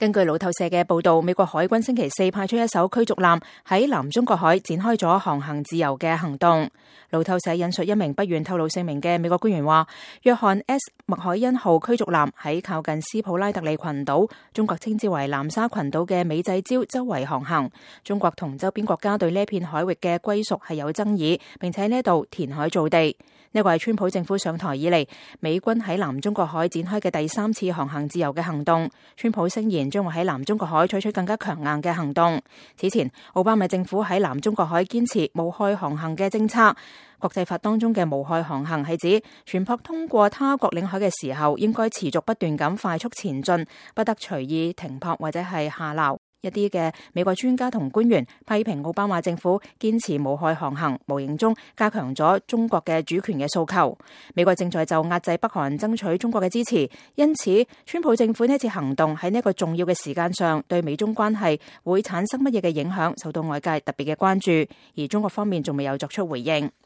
根據路透社嘅報道，美國海軍星期四派出一艘驅逐艦喺南中國海展開咗航行自由嘅行動。路透社引述一名不願透露姓名嘅美國官員話，約翰 S 麥凱恩號驅逐艦喺靠近斯普拉特利群島，中國稱之為南沙群島嘅美濟礁周圍航行。中國同周邊國家對呢片海域嘅歸屬係有爭議，並且呢度填海造地。呢個係川普政府上台以嚟，美軍喺南中國海展開嘅第3次航行自由嘅行動。川普聲言將會喺南中國海採取更加強硬嘅行動。此前，奧巴馬政府喺南中國海堅持無害航行嘅政策。國際法當中嘅無害航行係指船舶通過他國領海嘅時候，應該持續不斷咁快速前進，不得隨意停泊或者係下錨。一啲嘅美國專家同官員批評奧巴馬政府堅持無害航行，無形中加強咗中國嘅主權嘅訴求。美國正在就壓制北韓爭取中國嘅支持，因此川普政府呢次行動喺呢一個重要嘅時間上，對美中關係會產生乜嘢嘅影響，受到外界特別嘅關注，而中國方面仲未有作出回應。